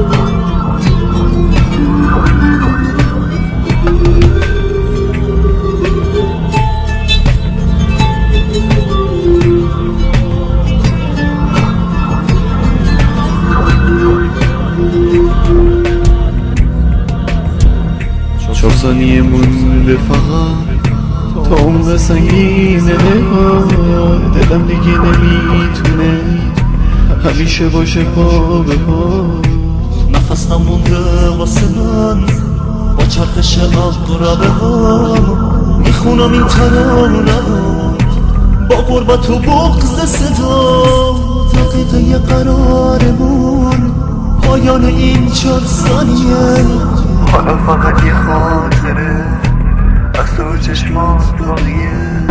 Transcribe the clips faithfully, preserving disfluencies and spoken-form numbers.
چهار ثانیه مونده فقط تا عمق سنگینه دلم دیگه نمیتونه همیشه باشه پا به پا. نفس نمونده واسه من با چرخش اقربه ها، میخونم این ترانه با غربت و بغض صدا. دقیقه قرارمون پایان این چهار ثانیه، حالا فقط یه خاطره از تو چشمات باقیه.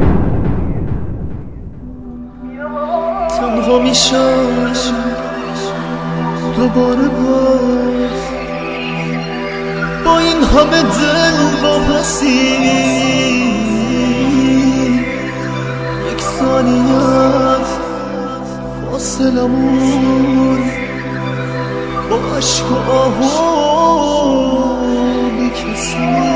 تنها میشم دوباره باز با این همه دل واپسی. یک ثانیت فاصلمون با عشق و آهو بیکسی.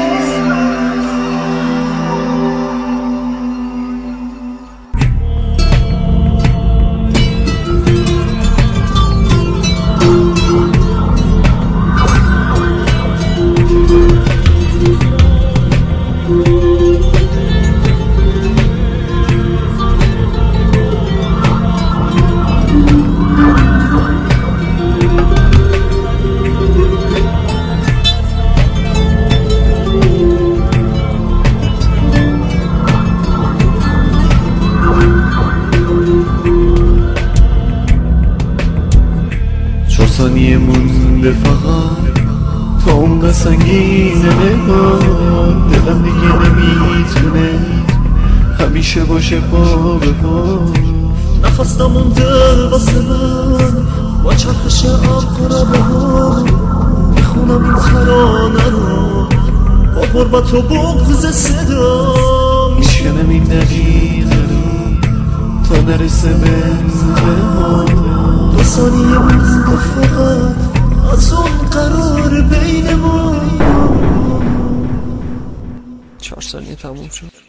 چهار ثانیه مونده فقط تا عمق سنگینه دلم دیگه نمیتونه همیشه باشه پا به پا. نفس نمونده واسه من با چرخش اقربه ها، میخونم این ترانه رو با غربت و بغض صدا. میشکنم این دقیقه رو تا نرسه به ها. دو ثانیه مونده فقط از اون قرار بینمون. چهار ثانیه تموم شد.